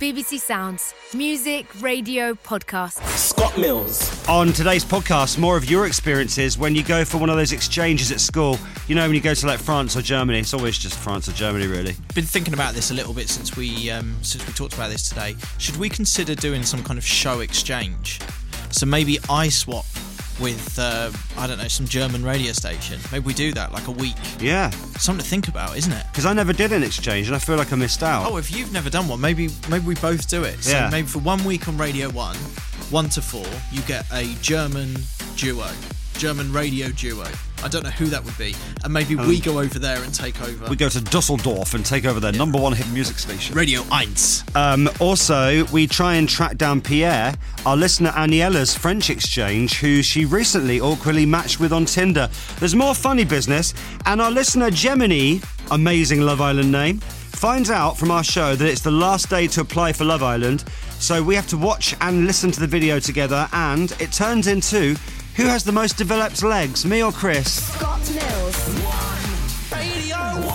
BBC Sounds. Music, radio, podcasts. Scott Mills. On today's podcast, more of your experiences when you go for one of those exchanges at school. You know, when you go to like France or Germany, it's always just France or Germany, really. Been thinking about this a little bit since we talked about this today. Should we consider doing some kind of show exchange? So maybe I swap with, some German radio station. Maybe we do that, like a week. Yeah. Something to think about, isn't it? Because I never did an exchange and I feel like I missed out. Oh, if you've never done one, maybe we both do it. So yeah. Maybe for 1 week on Radio 1, 1 to 4, you get a German radio duo. I don't know who that would be. And maybe we go over there and take over. We go to Dusseldorf and take over their number one hit music station. Radio 1. Also, we try and track down Pierre, our listener Aniela's French exchange, who she recently awkwardly matched with on Tinder. There's more funny business, and our listener Gemini, amazing Love Island name, finds out from our show that it's the last day to apply for Love Island, so we have to watch and listen to the video together, and it turns into who has the most developed legs, me or Chris? Scott Mills. Radio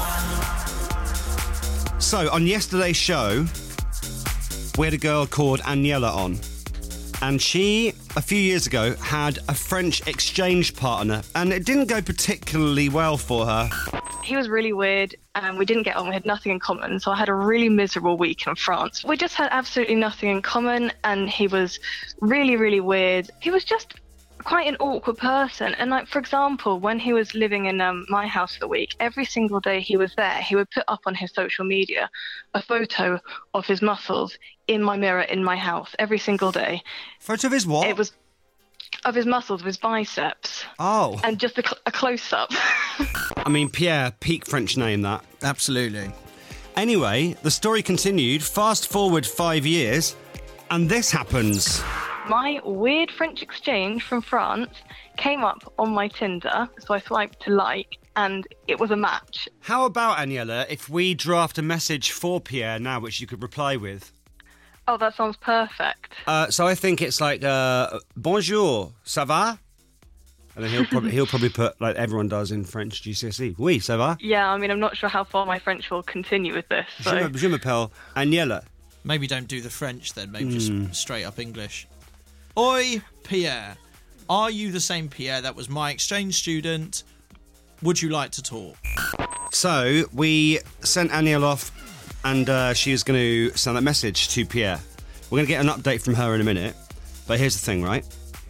1. So, on yesterday's show, we had a girl called Aniela on. And she, a few years ago, had a French exchange partner. And it didn't go particularly well for her. He was really weird and we didn't get on. We had nothing in common. So I had a really miserable week in France. We just had absolutely nothing in common and he was really, really weird. He was just quite an awkward person. And like, for example, when he was living in my house for the week, every single day he was there, he would put up on his social media a photo of his muscles in my mirror in my house every single day. Photo of his what? It was of his muscles, of his biceps. Oh. And just a close-up. I mean, Pierre, peak French name, that. Absolutely. Anyway, the story continued. Fast forward 5 years, and this happens. My weird French exchange from France came up on my Tinder, so I swiped to like, and it was a match. How about, Aniela, if we draft a message for Pierre now, which you could reply with? Oh, that sounds perfect. So I think it's like, bonjour, ça va? And then he'll probably put, like everyone does in French GCSE, oui, ça va? Yeah, I mean, I'm not sure how far my French will continue with this. So. Je m'appelle Aniela. Maybe don't do the French then, maybe just straight up English. Oi, Pierre. Are you the same Pierre that was my exchange student? Would you like to talk? So we sent Aniela off and she was going to send that message to Pierre. We're going to get an update from her in a minute. But here's the thing, right?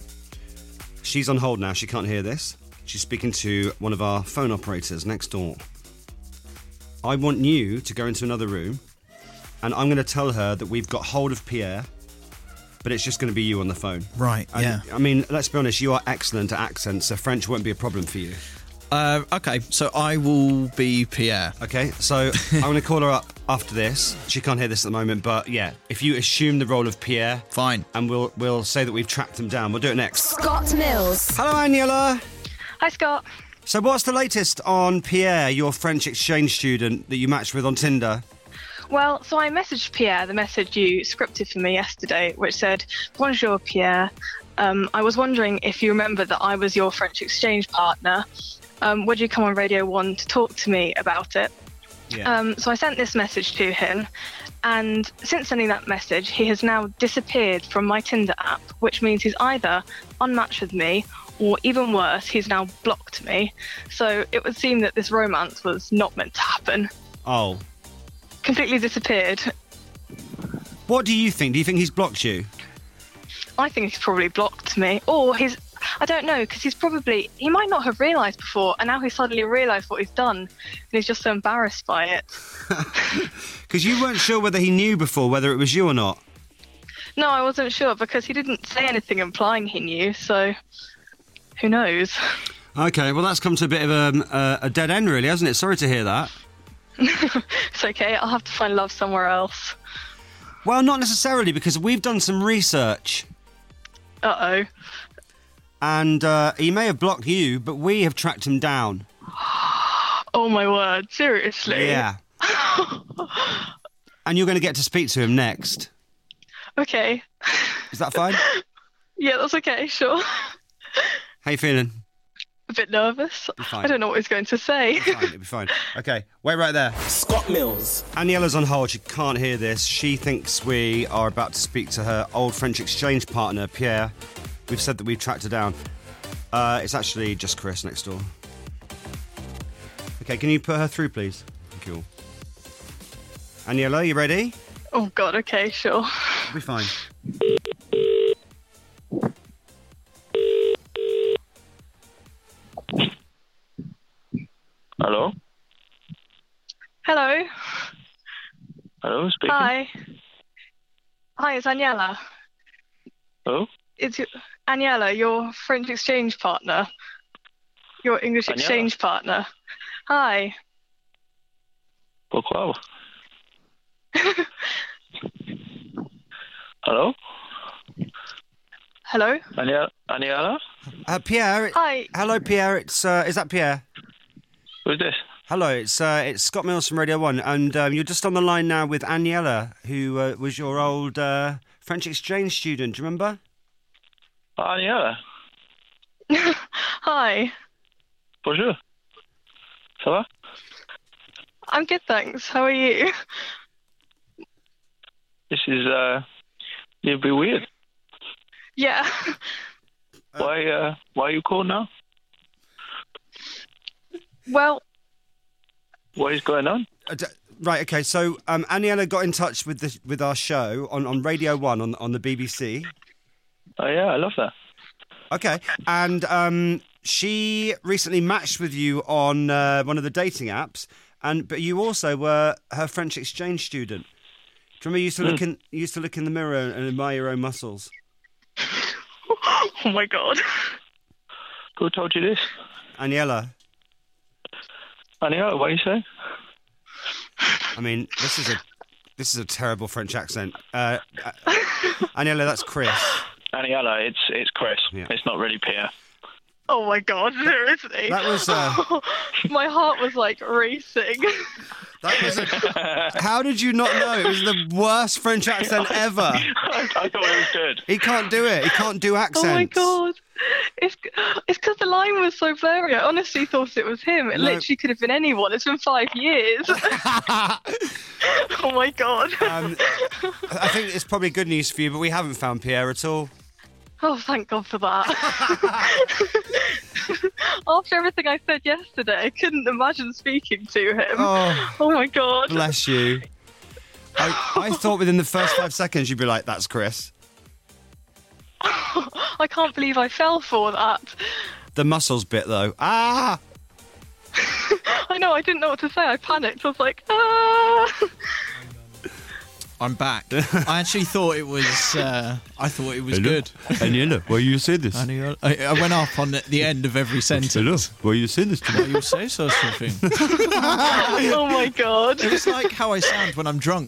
She's on hold now. She can't hear this. She's speaking to one of our phone operators next door. I want you to go into another room and I'm going to tell her that we've got hold of Pierre, but it's just going to be you on the phone. Right, yeah. I mean, let's be honest, you are excellent at accents, so French won't be a problem for you. Okay, so I will be Pierre. Okay, so I'm going to call her up after this. She can't hear this at the moment, but yeah, if you assume the role of Pierre... Fine. And we'll say that we've tracked them down. We'll do it next. Scott Mills. Hello, Aniela. Hi, Scott. So what's the latest on Pierre, your French exchange student that you matched with on Tinder? Well, so I messaged Pierre, the message you scripted for me yesterday, which said, Bonjour, Pierre. I was wondering if you remember that I was your French exchange partner. Would you come on Radio 1 to talk to me about it? Yeah. So I sent this message to him, and since sending that message, he has now disappeared from my Tinder app, which means he's either unmatched with me, or even worse, he's now blocked me. So it would seem that this romance was not meant to happen. Oh. Completely disappeared. What do you think? Do you think he's blocked you? I think he's probably blocked me, or I don't know, because he might not have realised before, and now he's suddenly realised what he's done, and he's just so embarrassed by it. Because you weren't sure whether he knew before, whether it was you or not. No, I wasn't sure, because he didn't say anything implying he knew, so who knows? Okay, well that's come to a bit of a dead end really, hasn't it? Sorry to hear that. It's okay, I'll have to find love somewhere else. Well, not necessarily, because we've done some research. Uh-oh. And he may have blocked you, but we have tracked him down. Oh my word, seriously? Yeah. And you're going to get to speak to him next. Okay. Is that fine? Yeah, that's okay, sure. How you feeling? bit nervous. fine. I don't know what he's going to say. It'll be fine. Okay, wait right there. Scott Mills. Aniela's on hold. She can't hear this. She thinks we are about to speak to her old French exchange partner, Pierre. We've said that we've tracked her down. It's actually just Chris next door. Okay, can you put her through, please? Thank you. Aniela, you ready? Oh, God, okay, sure. We'll be fine. Hello? Hello. Hello, speaking. Hi. Hi, it's Aniela. Hello? It's Aniela, your French exchange partner. Your English Aniela? exchange partner. Hi. Pourquoi? Hello? Hello. Aniela? Pierre. Hi. Hello, Pierre. It's is that Pierre? Who's this? Hello, it's Scott Mills from Radio 1, and you're just on the line now with Aniela, who was your old French exchange student. Do you remember? Aniela. Hi. Bonjour. Ça va? I'm good, thanks. How are you? This is a little bit weird. Yeah. Why are you calling now? Well, What is going on? Right. Okay. So Aniela got in touch with our show on Radio 1 on the BBC. Oh yeah, I love that. Okay, and she recently matched with you on one of the dating apps, but you also were her French exchange student. Do you remember you used to look in the mirror and admire your own muscles? oh my God. Who told you this? Aniela. Aniela, what you say? I mean, this is a terrible French accent. Aniela, that's Chris. Aniela, it's Chris. Yeah. It's not really Pierre. Oh my God, seriously. That was. My heart was like racing. That was. How did you not know? It was the worst French accent ever. I thought it was good. He can't do it. He can't do accents. Oh my God. It's because the line was so blurry. I honestly thought it was him. It literally could have been anyone. It's been 5 years. Oh my God. I think it's probably good news for you, but we haven't found Pierre at all. Oh, thank God for that. After everything I said yesterday, I couldn't imagine speaking to him. Oh my God. Bless you. I thought within the first 5 seconds you'd be like, that's Chris. I can't believe I fell for that. The muscles bit, though. Ah! I know, I didn't know what to say. I panicked. I was like, ah! I'm back. I actually thought it was. I thought it was good. Aniela, why you say this? I went up on the end of every sentence. Hello, why you say this to me? Why you say so something? Oh my God. It was like how I sound when I'm drunk.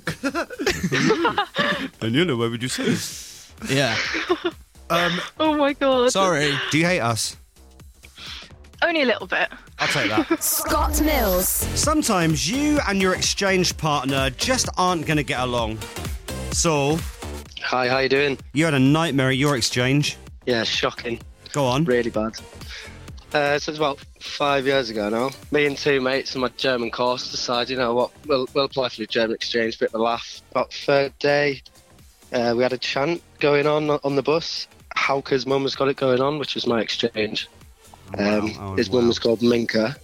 Aniela, why would you say this? Yeah. Oh my God. Sorry. Do you hate us? Only a little bit. I'll take that. Scott Mills. Sometimes you and your exchange partner just aren't going to get along. Saul, Hi, how you doing? you had a nightmare at your exchange. Yeah, shocking. Go on. Really bad. So it's about 5 years ago now. Me and two mates in my German course decided, you know what, we'll apply for the German exchange, bit of a laugh. About the third day, we had a chant going on the bus. Hauke's mum has got it going on, which was my exchange. His mum was called Minka.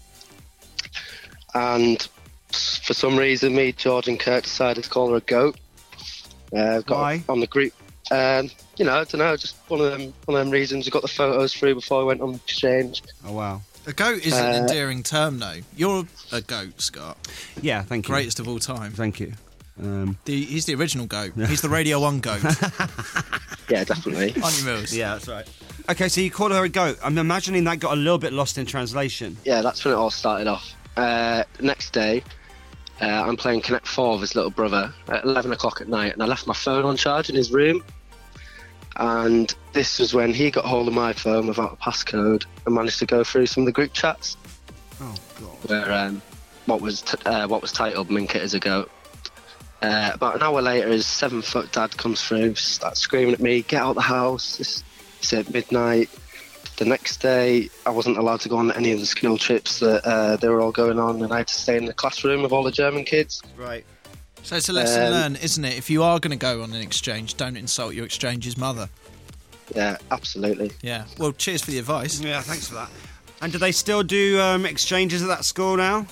And for some reason, me, George and Kurt decided to call her a goat. Why? On the group. You know, I don't know, just one of them reasons. We got the photos through before we went on exchange. Oh, wow. A goat is an endearing term, though. You're a goat, Scott. Yeah, thank you. Greatest of all time. Thank you. He's the original goat. He's the Radio 1 goat. Yeah, definitely. Aren't you, Mills? Yeah, that's right. Okay, so you called her a goat. I'm imagining that got a little bit lost in translation. Yeah, that's when it all started off. Next day, I'm playing Connect 4 with his little brother at 11 o'clock at night, and I left my phone on charge in his room. And this was when he got hold of my phone without a passcode and managed to go through some of the group chats. Oh, God. Where what was titled Minka is a goat. About an hour later, his 7-foot dad comes through, starts screaming at me, get out the house. It's at midnight. the next day, I wasn't allowed to go on any of the school trips that they were all going on, and I had to stay in the classroom with all the German kids. Right. So it's a lesson learned, isn't it? If you are going to go on an exchange, don't insult your exchange's mother. Yeah, absolutely. Yeah. Well, cheers for the advice. Yeah, thanks for that. And do they still do exchanges at that school now?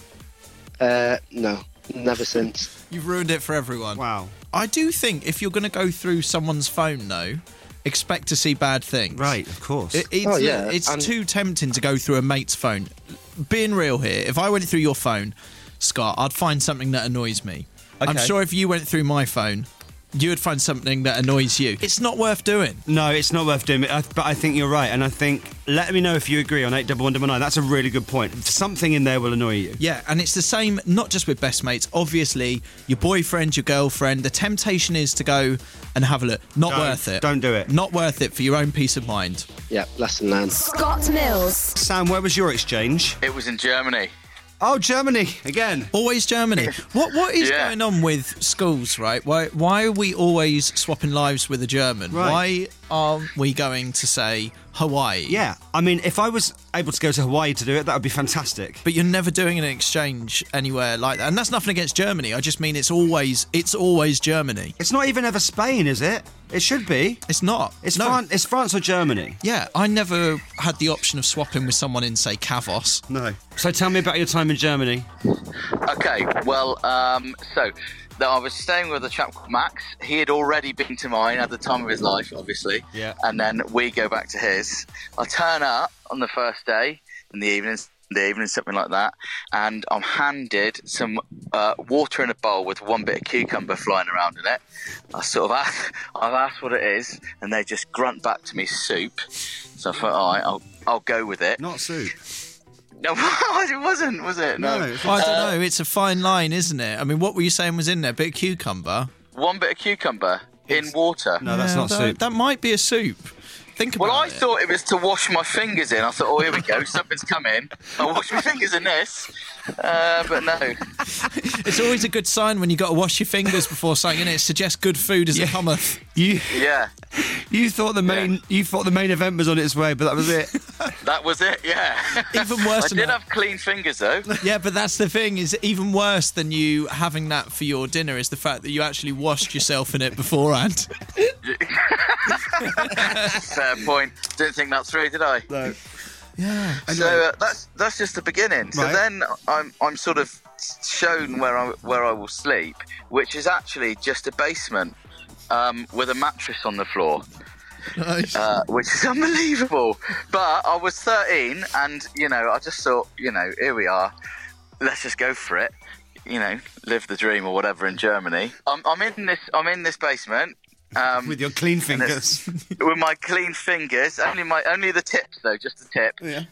No, never since. You've ruined it for everyone. Wow. I do think if you're going to go through someone's phone, though, expect to see bad things. Right, of course. It's too tempting to go through a mate's phone. Being real here, if I went through your phone, Scott, I'd find something that annoys me. I'm sure if you went through my phone, you would find something that annoys you. It's not worth doing. No, it's not worth doing, but I think you're right. And I think, let me know if you agree on 81199. That's a really good point. Something in there will annoy you. Yeah, and it's the same, not just with best mates. Obviously, your boyfriend, your girlfriend, the temptation is to go and have a look. Not worth it. Don't do it. Not worth it for your own peace of mind. Yeah, lesson learned. Scott Mills. Sam, where was your exchange? It was in Germany. Oh, Germany, again. Always Germany. What is Yeah. going on with schools, right? Why are we always swapping lives with a German? Right. Why are we going to say Hawaii? Yeah, I mean, if I was able to go to Hawaii to do it, that would be fantastic. But you're never doing an exchange anywhere like that. And that's nothing against Germany. I just mean it's always Germany. It's not even ever Spain, is it? It should be. It's not. It's No. It's France or Germany. Yeah, I never had the option of swapping with someone in, say, Kavos. No. So tell me about your time in Germany. Okay, well, so I was staying with a chap called Max. He had already been to mine at the time of his life, obviously. Yeah. And then we go back to his. I turn up on the first day in the evening, something like that, and I'm handed some water in a bowl with one bit of cucumber flying around in it. I've asked what it is, and they just grunt back to me soup. So I thought, all right, I'll go with it. Not soup. No, it wasn't, was it? No. I don't know. It's a fine line, isn't it? I mean, what were you saying was in there? A bit of cucumber? One bit of cucumber in water. No, that's not soup. That might be a soup. Think about Well, I it. thought it was to wash my fingers in. I thought, oh, here we go, something's coming. I'll wash my fingers in this. But no. It's always a good sign when you got to wash your fingers before something, and it suggests good food as it cometh. Yeah, You thought the main event was on its way, but that was it. that was it, yeah. Even worse I than did that. have clean fingers, though. Yeah, but that's the thing, is even worse than you having that for your dinner is the fact that you actually washed yourself in it beforehand. Fair point. Didn't think that through, did I? No. Yeah. So that's just the beginning. So Right. then I'm sort of shown where I will sleep, which is actually just a basement with a mattress on the floor. Nice. Which is unbelievable. But I was 13, and I just thought, here we are. Let's just go for it. Live the dream or whatever in Germany. I'm in this basement. With your clean fingers. With my clean fingers, only the tips though, just the tip. Yeah.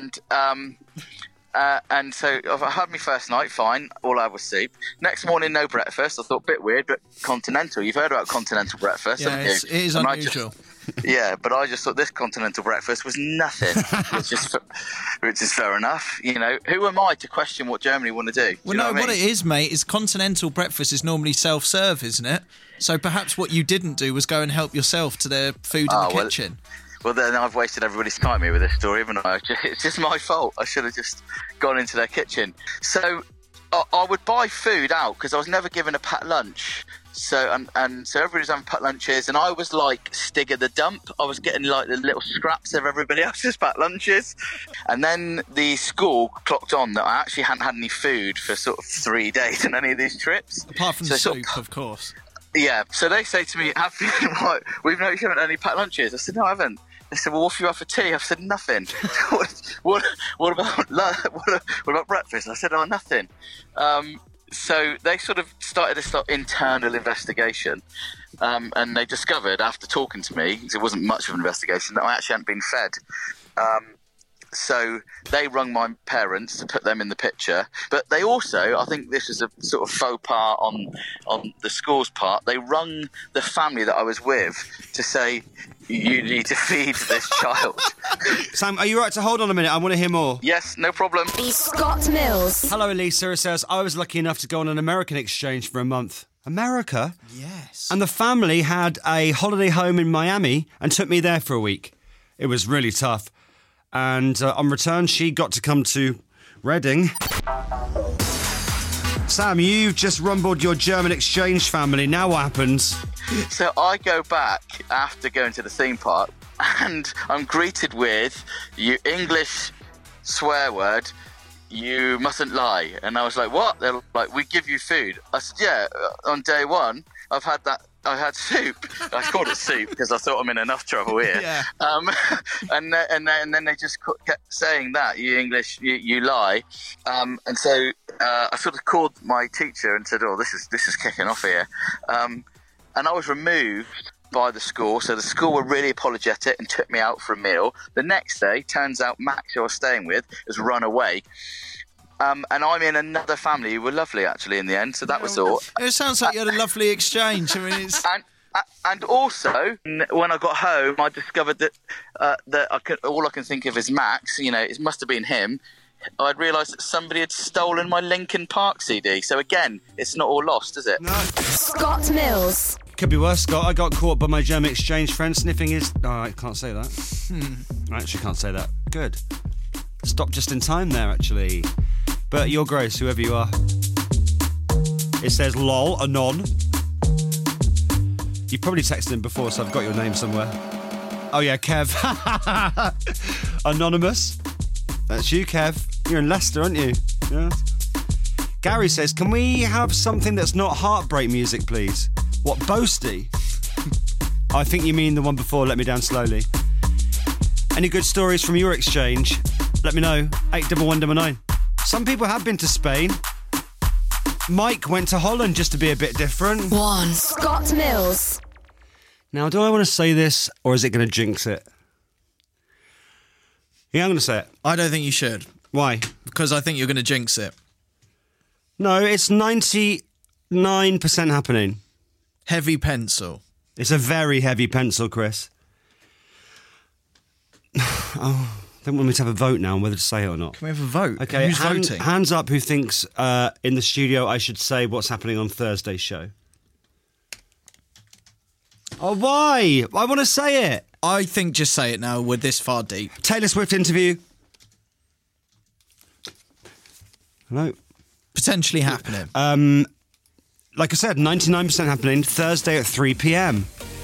And so I had my first night, fine. All I had was soup. Next morning, no breakfast. I thought, bit weird, but continental. You've heard about continental breakfast, Yeah, haven't you? it is And unusual. Yeah, but I just thought this continental breakfast was nothing, which is fair enough. Who am I to question what Germany want to do? Well, no, what it is, mate, is continental breakfast is normally self-serve, isn't it? So perhaps what you didn't do was go and help yourself to their food in the kitchen. Well, then I've wasted everybody's time here with this story, haven't I? It's just my fault. I should have just gone into their kitchen. So I would buy food out because I was never given a packed lunch. So so everybody was having packed lunches, and I was like Stig of the dump. I was getting like the little scraps of everybody else's packed lunches. And then the school clocked on that I actually hadn't had any food for sort of 3 days on any of these trips. Apart from So the sort soup, of course. Yeah, so they say to me, we've noticed you haven't had any packed lunches. I said, no, I haven't. They said, well, what have you had for tea? I've said, nothing. what about breakfast? I said, oh, nothing. So they sort of started this internal investigation, and they discovered, after talking to me, because it wasn't much of an investigation, that I actually hadn't been fed. So they rung my parents to put them in the picture. But they also, I think this was a sort of faux pas on the school's part, they rung the family that I was with to say, you need to feed this child. Sam, are you right to hold on a minute? I want to hear more. Yes, no problem. Scott Mills. Hello, Elisa. It says, I was lucky enough to go on an American exchange for a month. America? Yes. And the family had a holiday home in Miami and took me there for a week. It was really tough. And on return, she got to come to Reading. Sam, you've just rumbled your German exchange family. Now what happens? So I go back after going to the theme park, and I'm greeted with, "You English swear word, you mustn't lie." And I was like, "What?" They're like, "We give you food." I said, "Yeah, on day one, I had soup." I called it soup because I thought I'm in enough trouble here. Yeah. And then they just kept saying that, "You English, you lie." And so I sort of called my teacher and said, "Oh, this is kicking off here." And I was removed by the school. So the school were really apologetic and took me out for a meal. The next day, turns out Max, who I was staying with, has run away. And I'm in another family who were lovely, actually, in the end. So that was all. It sounds like you had a lovely exchange. I mean, it's... And also, when I got home, I discovered that all I can think of is Max. You know, it must have been him. I'd realised that somebody had stolen my Linkin Park CD. So again, it's not all lost, is it? No. Scott Mills. Could be worse, Scott. I got caught by my German exchange friend sniffing his... Oh, I can't say that. I actually can't say that. Good. Stopped just in time there, actually. But you're gross, whoever you are. It says lol, anon. You've probably texted him before, so I've got your name somewhere. Oh, yeah, Kev. Anonymous. That's you, Kev. You're in Leicester, aren't you? Yeah. Gary says, "Can we have something that's not heartbreak music, please?" What, Boasty? I think you mean the one before, Let Me Down Slowly. Any good stories from your exchange? Let me know. 81199. Some people have been to Spain. Mike went to Holland just to be a bit different. 1. Scott Mills. Now, do I want to say this, or is it going to jinx it? Yeah, I'm going to say it. I don't think you should. Why? Because I think you're going to jinx it. No, it's 99% happening. Heavy pencil. It's a very heavy pencil, Chris. Oh, they want me to have a vote now on whether to say it or not. Can we have a vote? Okay, Who's voting? Hands up who thinks in the studio I should say what's happening on Thursday's show. Oh, why? I want to say it. I think just say it now. We're this far deep. Taylor Swift interview. Hello. Potentially happening. Like I said, 99% happening Thursday at 3 p.m.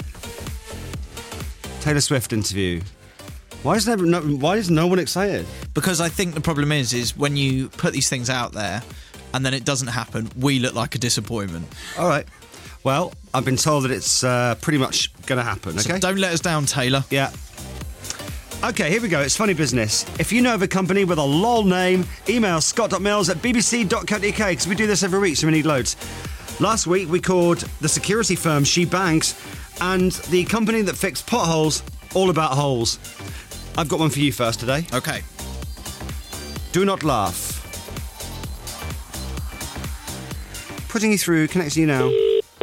Taylor Swift interview. Why is no one excited? Because I think the problem is when you put these things out there and then it doesn't happen, we look like a disappointment. All right. Well, I've been told that it's pretty much going to happen, okay? So don't let us down, Taylor. Yeah. Okay, here we go. It's funny business. If you know of a company with a lol name, email scott.mills@bbc.co.uk, because we do this every week, so we need loads. Last week, we called the security firm She Banks and the company that fixed potholes All About Holes. I've got one for you first today. Okay. Do not laugh. Putting you through, connecting you now.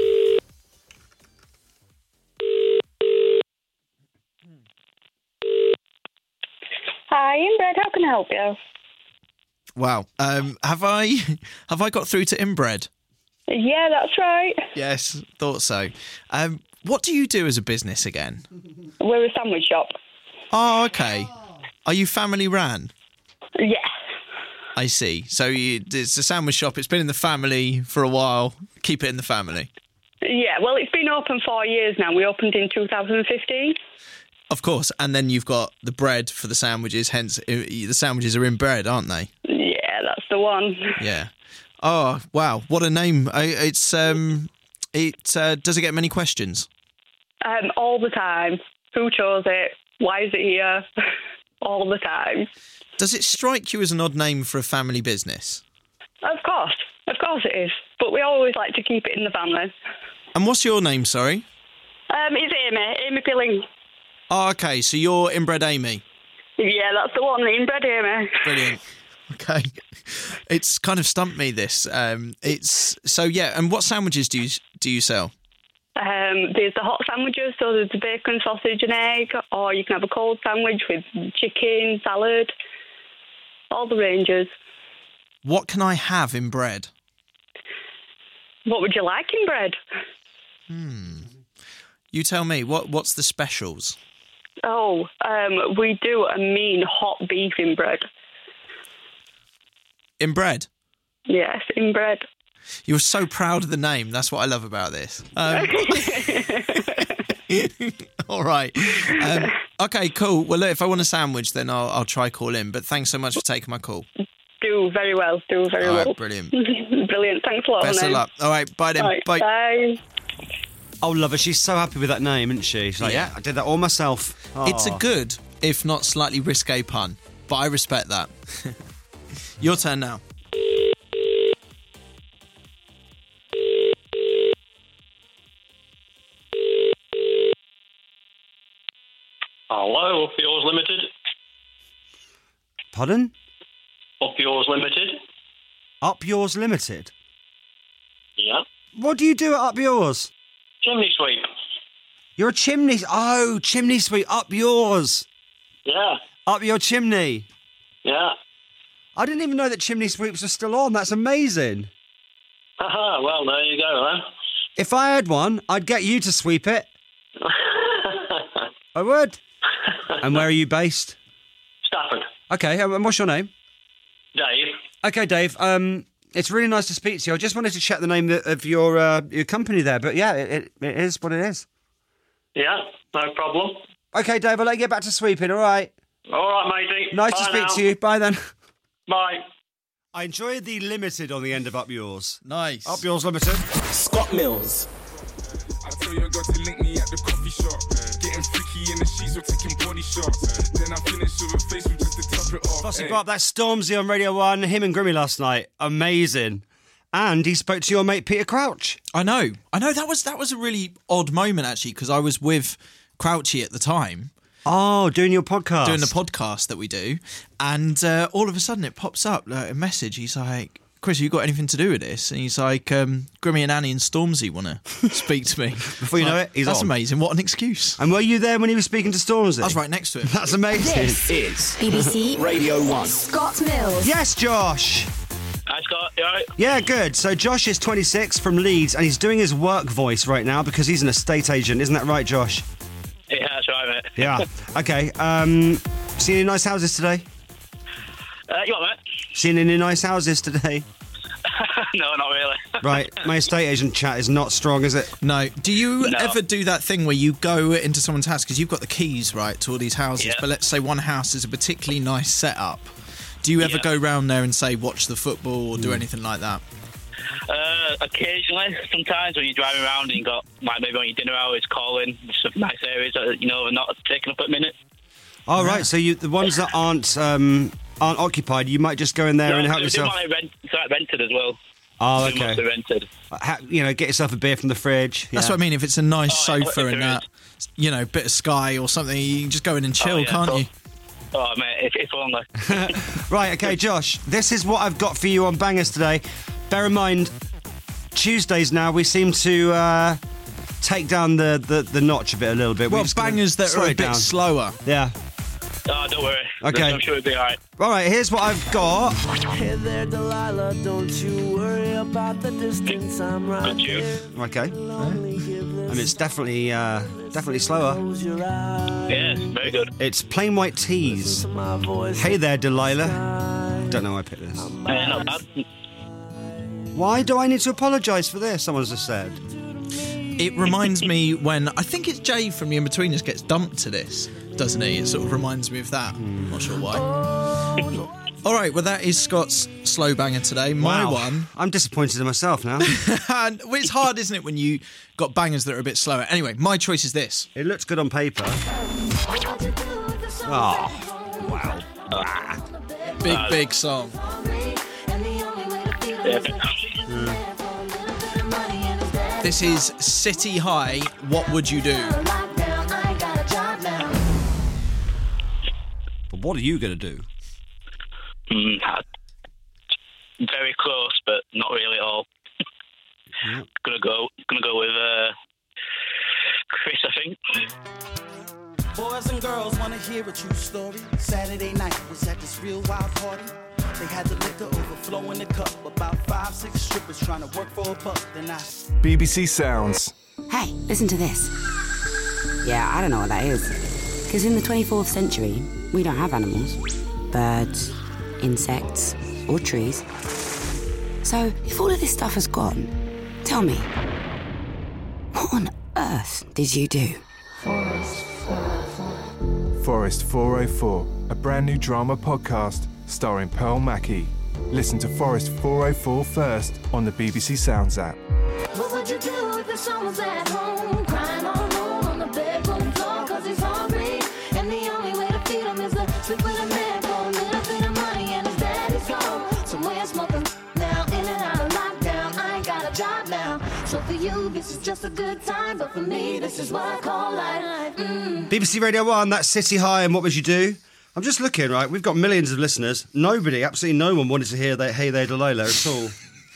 Hi, Inbred. How can I help you? Wow. Have I got through to Inbred? Yeah, that's right. Yes, thought so. What do you do as a business again? We're a sandwich shop. Oh, okay. Are you family ran? Yeah. I see. So it's a sandwich shop. It's been in the family for a while. Keep it in the family. Yeah, well, it's been open 4 years now. We opened in 2015. Of course. And then you've got the bread for the sandwiches. Hence, the sandwiches are in bread, aren't they? Yeah, that's the one. Yeah. Oh, wow. What a name. Does it get many questions? All the time. Who chose it? Why is it here? All the time. Does it strike you as an odd name for a family business? Of course it is. But we always like to keep it in the family. And what's your name, sorry? It's Amy Pilling. Oh, okay, so you're Inbred Amy. Yeah, that's the one, Inbred Amy. Brilliant. Okay. It's kind of stumped me, this. And what sandwiches do you sell? There's the hot sandwiches, so there's the bacon, sausage and egg, or you can have a cold sandwich with chicken, salad, all the ranges. What can I have in bread? What would you like in bread? You tell me, what's the specials? We do a mean hot beef in bread. In bread? Yes, in bread. You're so proud of the name. That's what I love about this. All right. Okay, cool. Well, look, if I want a sandwich, then I'll try call in. But thanks so much for taking my call. Do very well. All well. right, brilliant. Brilliant. Thanks a lot. Best of luck. All right, bye then. Right, bye. Bye. Oh, love her. She's so happy with that name, isn't she? She's like, Yeah. I did that all myself. It's a Aw. good, if not slightly risque pun, but I respect that. Your turn now. Hello, Up Yours Limited. Pardon? Up Yours Limited. Up Yours Limited? Yeah. What do you do at Up Yours? Chimney sweep. You're a chimney... Oh, chimney sweep. Up Yours. Yeah. Up your chimney. Yeah. I didn't even know that chimney sweeps are still on. That's amazing. Haha, well, there you go, then. If I had one, I'd get you to sweep it. I would. And where are you based? Stafford. Okay, and what's your name? Dave. Okay, Dave. It's really nice to speak to you. I just wanted to check the name of your company there, but yeah, it is what it is. Yeah, no problem. Okay, Dave, I'll let you get back to sweeping, all right? All right, matey. Nice Bye to speak now. to you. Bye then. Bye. I enjoyed the limited on the end of Up Yours. Nice. Up Yours Limited. Scott Mills. I tell you, I got to link me at the coffee shop. Getting freaky in the sheets or taking body shots. Then I finish with a face with just to top it off. Bossy Bob, that's Stormzy on Radio 1. Him and Grimmy last night. Amazing. And he spoke to your mate Peter Crouch. I know. That was a really odd moment, actually, because I was with Crouchy at the time. Oh, doing your podcast. Doing the podcast that we do. And all of a sudden it pops up, like, a message. He's like, Chris, have you got anything to do with this? And he's like, Grimmy and Annie and Stormzy want to speak to me. Before you know it, he's That's on. amazing. What an excuse. And were you there when he was speaking to Stormzy? I was right next to him. That's amazing. This is BBC Radio 1. Scott Mills. Yes, Josh. Hi, Scott. You all right? Yeah, good. So Josh is 26 from Leeds and he's doing his work voice right now because he's an estate agent. Isn't that right, Josh? Yeah, that's right, mate. Yeah. Okay. Seen any nice houses today? You what, mate? Seen any nice houses today? No, not really. Right. My estate agent chat is not strong, is it? No. Do you No. ever do that thing where you go into someone's house, because you've got the keys, right, to all these houses, Yeah. but let's say one house is a particularly nice setup. Do you ever Yeah. go round there and say, watch the football or do anything like that? Occasionally, sometimes when you're driving around and you got, like, maybe on your dinner hours, calling some nice areas that, are not taking up a minute. Oh, right. So the ones that aren't occupied, you might just go in there and help they yourself. might it's like rented as well. Oh, They must be okay. rented. Get yourself a beer from the fridge. That's Yeah. what I mean. If it's a nice Oh, yeah, sofa if and there that, bit of Sky or something, you can just go in and chill, yeah, can't cool. you? Oh, mate, if only. Right, okay, Josh, this is what I've got for you on Bangers today. Bear in mind, Tuesdays now, we seem to take down the notch a little bit. We're Well, just gonna bangers that slow are a it bit down. slower. Yeah. Oh, don't worry. Okay. I'm sure it'll be all right. All right, here's what I've got. Hey there, Delilah, don't you worry about the distance. I'm right Good tune. there. Okay. And it's definitely slower. Close your eyes. Yes, very good. It's Plain White Tees. My voice. Hey there, Delilah. Don't know why I picked this. Not bad. Why do I need to apologise for this? Someone's just said. It reminds me when, I think it's Jay from The In-Betweeners gets dumped to this, doesn't he? It sort of reminds me of that. Not sure why. All right, well, that is Scott's slow banger today. My Wow. one. I'm disappointed in myself now. And well, it's hard, isn't it, when you got bangers that are a bit slower. Anyway, my choice is this. It looks good on paper. Oh, wow. Big song. This is City High, What Would You Do? But what are you going to do? Very close, but not really at all. Yep. Gonna go with Chris, I think. Boys and girls want to hear a true story. Saturday night was at this real wild party. They had the liquor overflow in the cup. About 5-6 strippers trying to work for a buck. Then I... BBC Sounds. Hey, listen to this. Yeah, I don't know what that is. Because in the 24th century, we don't have animals. Birds, insects, or trees. So, if all of this stuff has gone, tell me, what on earth did you do? Forest 404, a brand new drama podcast starring Pearl Mackie. Listen to Forest 404 first on the BBC Sounds app. What would you do if the son was at home, crying all alone on the bedroom floor, 'cause he's hungry, and the only way to feed him is to sleep with a man for a little bit of money, and his daddy's gone somewhere smoking now, in and out of lockdown. I ain't got a job now, so for you this is just a good time, but for me this is what I call life. BBC Radio 1, that's City High, and what would you do? I'm just looking, right, we've got millions of listeners. Nobody, absolutely no one wanted to hear that Hey There Delilah at all.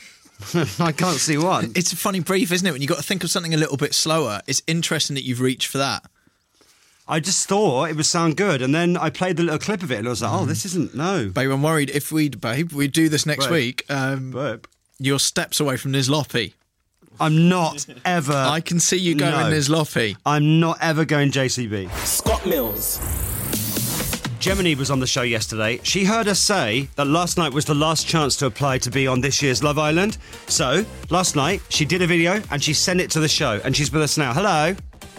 I can't see one. It's a funny brief, isn't it? When you've got to think of something a little bit slower. It's interesting that you've reached for that. I just thought it would sound good, and then I played the little clip of it, and I was like, oh, this isn't, no. Babe, I'm worried if we'd do this next Babe. week, you're steps away from Nizloppy. I'm not ever... I can see you going Nizloppy. I'm not ever going JCB. Scott Mills. Gemini was on the show yesterday. She heard us say that last night was the last chance to apply to be on this year's Love Island. So, last night, she did a video and she sent it to the show, and she's with us now. Hello.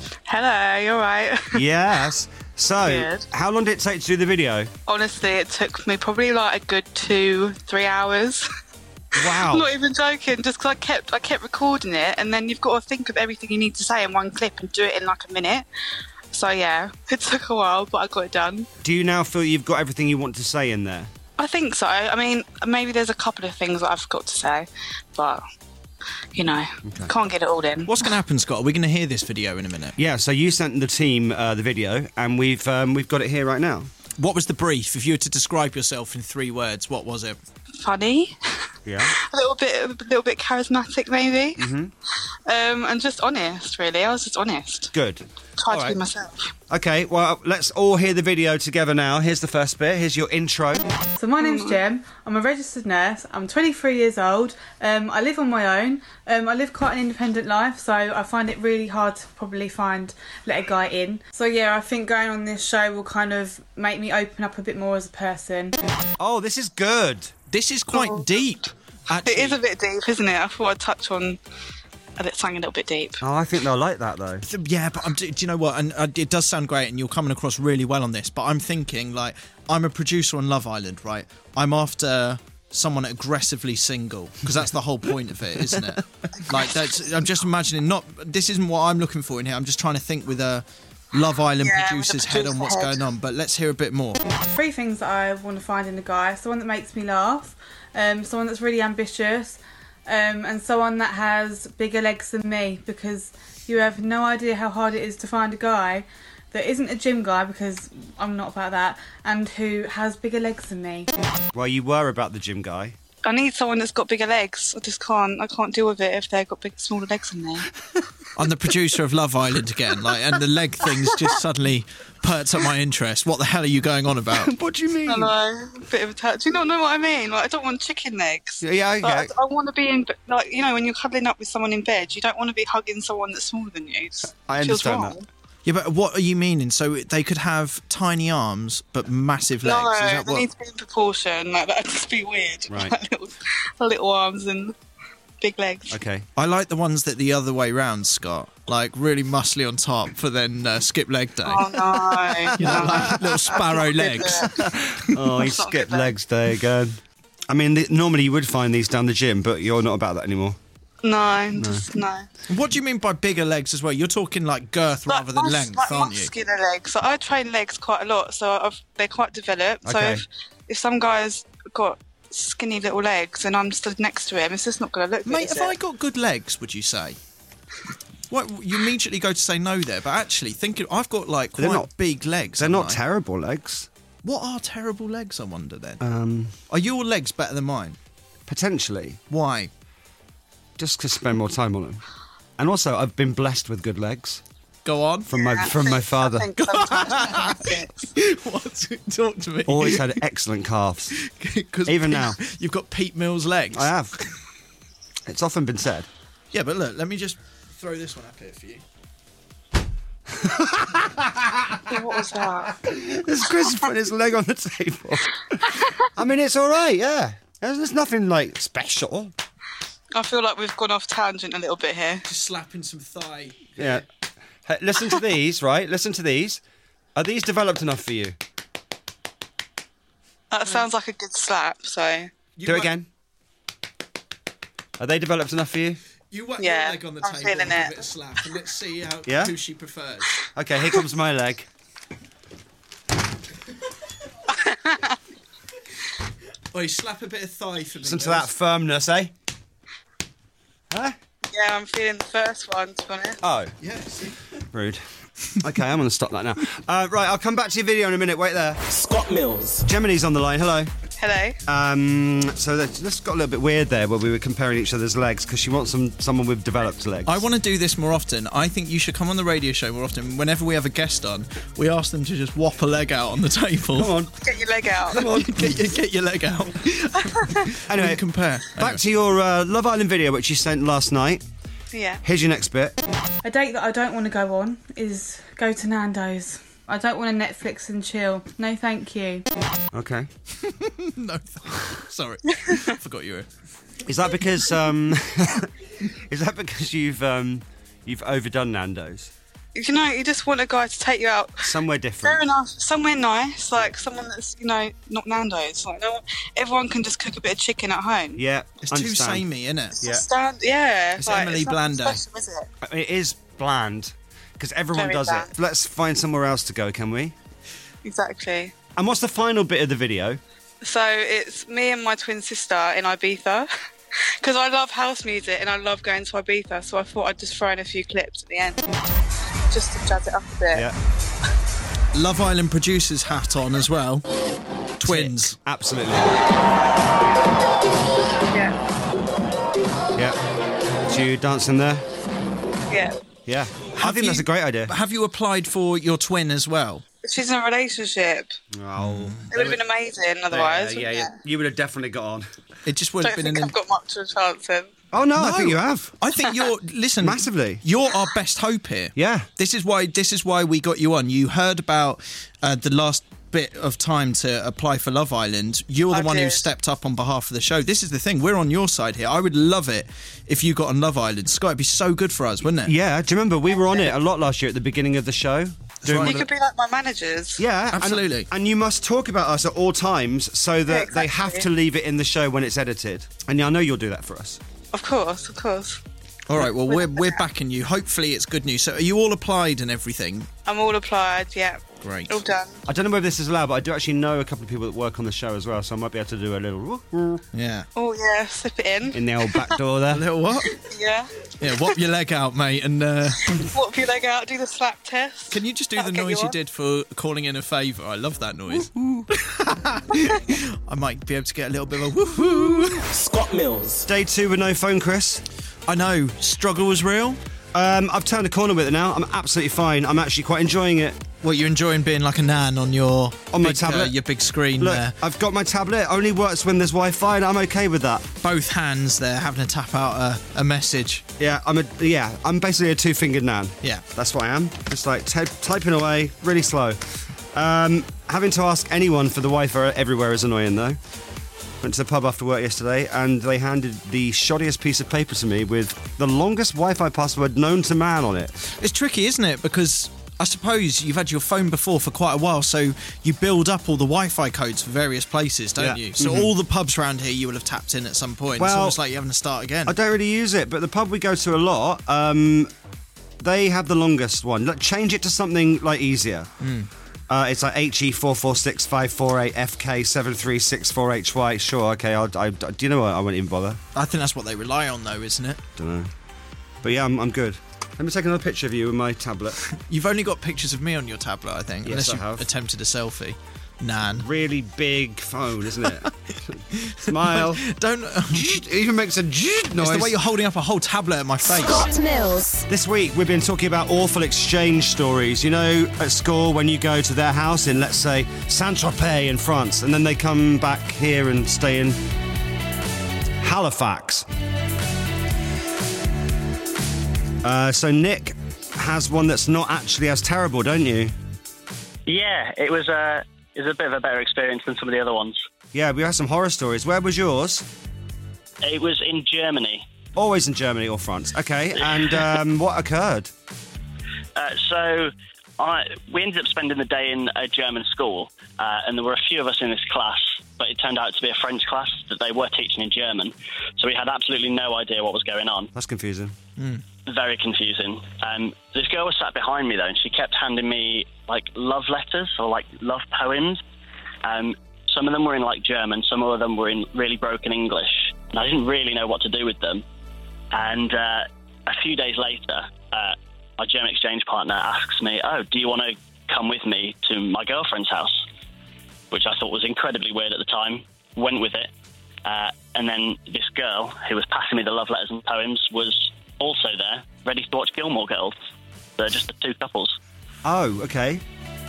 Hello, you all right? Yes. So, Good. How long did it take to do the video? Honestly, it took me probably like a good 2-3 hours. Wow. I'm not even joking, just because I kept recording it, and then you've got to think of everything you need to say in one clip and do it in like a minute. So yeah, it took a while, but I got it done. Do you now feel you've got everything you want to say in there? I think so. I mean, maybe there's a couple of things that I've got to say, but, you know, can't get it all in. What's going to happen, Scott? Are we going to hear this video in a minute? Yeah, so you sent the team the video, and we've got it here right now. What was the brief? If you were to describe yourself in 3 words, what was it? Funny. Yeah. a little bit charismatic, maybe. Mm-hmm. And just honest, really. I was just honest. Good. Tried to be myself. Okay, well, let's all hear the video together now. Here's the first bit. Here's your intro. So my name's Jem. I'm a registered nurse. I'm 23 years old. I live on my own. I live quite an independent life, so I find it really hard to probably let a guy in. So yeah, I think going on this show will kind of make me open up a bit more as a person. Oh, this is good. This is quite deep. Actually. It is a bit deep, isn't it? I thought I'd touch on something a little bit deep. Oh, I think they'll like that, though. Yeah, but do you know what? And it does sound great, and you're coming across really well on this, but I'm thinking, like, I'm a producer on Love Island, right? I'm after someone aggressively single, because that's the whole point of it, isn't it? Like, I'm just imagining, this isn't what I'm looking for in here. I'm just trying to think with a Love Island producer's head on what's going on, but let's hear a bit more. 3 things that I want to find in a guy: someone that makes me laugh, someone that's really ambitious, and someone that has bigger legs than me, because you have no idea how hard it is to find a guy that isn't a gym guy, because I'm not about that, and who has bigger legs than me. Well, you were about the gym guy. I need someone that's got bigger legs. I can't deal with it if they've got smaller legs than me. I'm the producer of Love Island again, and the leg thing's just suddenly perked up my interest. What the hell are you going on about? What do you mean? I know, a bit of a touch. Do you not know what I mean? Like, I don't want chicken legs. Yeah. I want to be in, like, you know, when you're cuddling up with someone in bed, you don't want to be hugging someone that's smaller than you. I understand that. Yeah, but what are you meaning? So they could have tiny arms but massive legs? No, Is that they need to be in proportion. Like, that'd just be weird. Right. Like, little arms and big legs. Okay. I like the ones that the other way round, Scott. Like, really muscly on top for then skip leg day. Oh, no. You know, like little sparrow legs. Oh, he skipped legs day again. I mean, normally you would find these down the gym, but you're not about that anymore. No. What do you mean by bigger legs as well? You're talking like girth rather than length, aren't you? Muscular legs. So I train legs quite a lot, so they're quite developed. Okay. So if some guy's got skinny little legs and I'm stood next to him, it's just not going to look good. Mate, have I got good legs, would you say? What, you immediately go to say no there, but actually, I've got like quite big legs. They're not terrible legs. What are terrible legs, I wonder then? Are your legs better than mine? Potentially. Why? Just to spend more time on them. And also, I've been blessed with good legs. Go on. From my father. What? Talk to me. Always had excellent calves. Even now. You've got Pete Mills legs. I have. It's often been said. Yeah, but look, let me just throw this one up here for you. What was that? There's Chris putting his leg on the table. I mean, it's all right, yeah. There's nothing, like, special. I feel like we've gone off tangent a little bit here. Just slapping some thigh. Yeah. Hey, listen to these, right? Listen to these. Are these developed enough for you? That sounds like a good slap, so... Do it again. Are they developed enough for you? You whack Yeah, your leg on the I'm table feeling and give it. it a slap, and let's see Yeah? who she prefers. Okay, here comes my leg. Oh, you slap a bit of thigh for me. Listen to that firmness, eh? Huh? Yeah, I'm feeling the first one, to be honest. Oh. Yeah, see? Rude. Okay, I'm going to stop that now. Right, I'll come back to your video in a minute. Wait there. Scott Mills. Gemini's on the line. Hello. Hello. So this got a little bit weird there where we were comparing each other's legs because she wants someone with developed legs. I want to do this more often. I think you should come on the radio show more often. Whenever we have a guest on, we ask them to just whop a leg out on the table. Come on. Get your leg out. Come on. get your leg out. Anyway, compare. Back to your Love Island video, which you sent last night. Yeah. Here's your next bit. A date that I don't want to go on is go to Nando's. I don't want to Netflix and chill. No, thank you. Okay. No, sorry. Forgot you were. Is that because you've overdone Nando's? You know, you just want a guy to take you out Somewhere different. fair enough, somewhere nice, like someone that's, you know, not Nando's. Like, no, everyone can just cook a bit of chicken at home. Yeah, It's too samey, isn't it? Yeah. It's Emily nothing Blanda. special, is it? It is bland because everyone Very does bland. it. Let's find somewhere else to go, can we? Exactly. And what's the final bit of the video? So it's me and my twin sister in Ibiza. Because I love house music and I love going to Ibiza, so I thought I'd just throw in a few clips at the end. Just to jazz it up a bit. Yeah. Love Island producer's hat on as well. Twins. Absolutely. Yeah. Yeah. Do you dance in there? Yeah. Yeah. I think that's a great idea. Have you applied for your twin as well? She's in a relationship. Oh. It would have been amazing otherwise. Yeah, wouldn't yeah. You would have definitely got on. It just it? would Don't have been think an... I've got much of a chance then. Oh, no, I think you have. I think you're... Listen... Massively. You're our best hope here. Yeah. This is why we got you on. You heard about the last bit of time to apply for Love Island. You're the one who stepped up on behalf of the show. This is the thing. We're on your side here. I would love it if you got on Love Island. Scott, it'd be so good for us, wouldn't it? Yeah. Do you remember we were on it a lot last year at the beginning of the show? You could be like my managers. Yeah, absolutely. And you must talk about us at all times so that they have to leave it in the show when it's edited. And I know you'll do that for us. Of course, of course. All right, well, we're backing you. Hopefully it's good news. So are you all applied and everything? I'm all applied, yeah. Great. All done. I don't know whether this is allowed, but I do actually know a couple of people that work on the show as well, so I might be able to do a little... Yeah. Oh, yeah, slip it in. In the old back door there. A little what? Yeah. Yeah, whop your leg out, mate, and... Whop your leg out, do the slap test. Can you just do That'll the get noise you you on. did for calling in a favour? I love that noise. I might be able to get a little bit of a woohoo. Scott Mills. Day 2 with no phone, Chris. I know. Struggle was real. I've turned a corner with it now. I'm absolutely fine. I'm actually quite enjoying it. Well, you're enjoying being like a nan on your my big, tablet. your big screen Look, there. I've got my tablet. It only works when there's Wi-Fi, and I'm okay with that. Both hands there, having to tap out a message. Yeah, I'm basically a two-fingered nan. Yeah, that's what I am. Just like typing away, really slow. Having to ask anyone for the Wi-Fi everywhere is annoying, though. Went to the pub after work yesterday, and they handed the shoddiest piece of paper to me with the longest Wi-Fi password known to man on it. It's tricky, isn't it? Because I suppose you've had your phone before for quite a while, so you build up all the Wi-Fi codes for various places, don't you? So all the pubs around here you will have tapped in at some point. It's almost like you're having to start again. I don't really use it, but the pub we go to a lot, they have the longest one. Like, change it to something like easier. It's like HE446548FK73664HY. Sure, okay. Do you know what? I won't even bother. I think that's what they rely on, though, isn't it? Don't know. But yeah, I'm good. Let me take another picture of you with my tablet. You've only got pictures of me on your tablet, I think. Yes, unless I you've have. attempted a selfie. Nan. Really big phone, isn't it? Smile. Don't. It even makes a noise. It's the way you're holding up a whole tablet at my face. Scott Mills. This week we've been talking about awful exchange stories. You know, at school when you go to their house in, let's say, Saint-Tropez in France, and then they come back here and stay in Halifax. So Nick has one that's not actually as terrible, don't you? Yeah, it was a bit of a better experience than some of the other ones. Yeah, we had some horror stories. Where was yours? It was in Germany. Always in Germany or France. Okay, and what occurred? We ended up spending the day in a German school, and there were a few of us in this class, but it turned out to be a French class that they were teaching in German, so we had absolutely no idea what was going on. That's confusing. Very confusing. This girl was sat behind me, though, and she kept handing me, like, love letters or, like, love poems. Some of them were in, like, German, some of them were in really broken English, and I didn't really know what to do with them. And a few days later, my German exchange partner asks me, do you want to come with me to my girlfriend's house? Which I thought was incredibly weird at the time. Went with it. And then this girl, who was passing me the love letters and poems, was also there, ready to watch Gilmore Girls. They're just the two couples. Oh, okay.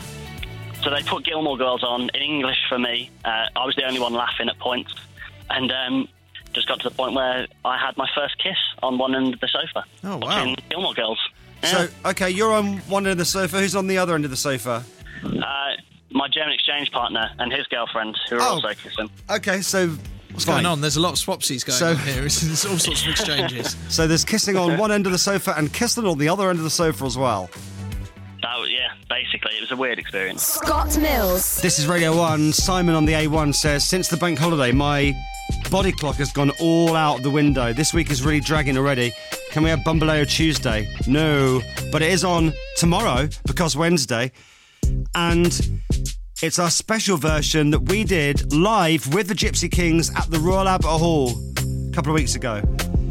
So they put Gilmore Girls on in English for me. I was the only one laughing at points. And just got to the point where I had my first kiss on one end of the sofa. Oh, wow. Watching Gilmore Girls. Yeah. So, okay, you're on one end of the sofa. Who's on the other end of the sofa? My German exchange partner and his girlfriend, who are also kissing. Okay, so... What's going on? There's a lot of swapsies going on here. There's all sorts of exchanges. So there's kissing on one end of the sofa and kissing on the other end of the sofa as well. Yeah, basically, it was a weird experience. Scott Mills. This is Radio 1. Simon on the A1 says, since the bank holiday, my body clock has gone all out the window. This week is really dragging already. Can we have Bambaleo Tuesday? No. But it is on tomorrow, because Wednesday. And it's our special version that we did live with the Gypsy Kings at the Royal Albert Hall a couple of weeks ago.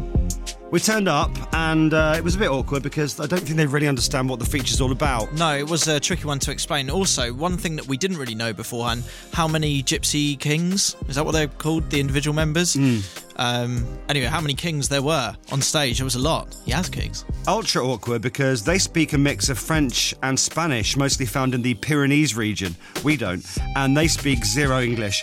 We turned up and it was a bit awkward because I don't think they really understand what the feature's all about. No, it was a tricky one to explain. Also, one thing that we didn't really know beforehand, how many Gypsy Kings, is that what they're called, the individual members? Anyway, how many Kings there were on stage? There was a lot. Yaz Kings. Ultra awkward because they speak a mix of French and Spanish, mostly found in the Pyrenees region. We don't. And they speak zero English.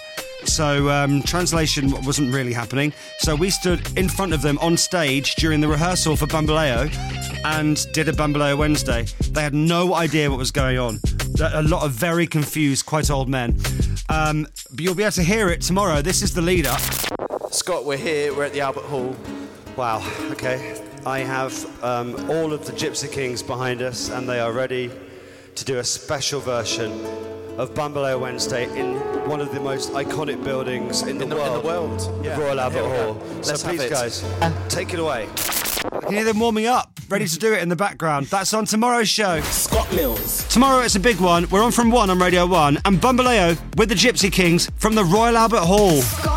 So translation wasn't really happening. So we stood in front of them on stage during the rehearsal for Bambaleo and did a Bambaleo Wednesday. They had no idea what was going on. A lot of very confused, quite old men. But you'll be able to hear it tomorrow. This is the lead-up. Scott, we're here. We're at the Albert Hall. Wow, okay. I have all of the Gypsy Kings behind us, and they are ready to do a special version of Bambaleo Wednesday in one of the most iconic buildings in the world. Yeah. Royal Albert Hall. Let's so have please, it. guys, take it away. I can hear them warming up, ready to do it in the background. That's on tomorrow's show. Scott Mills. Tomorrow it's a big one. We're on from 1 on Radio 1, and Bambaleo with the Gypsy Kings from the Royal Albert Hall.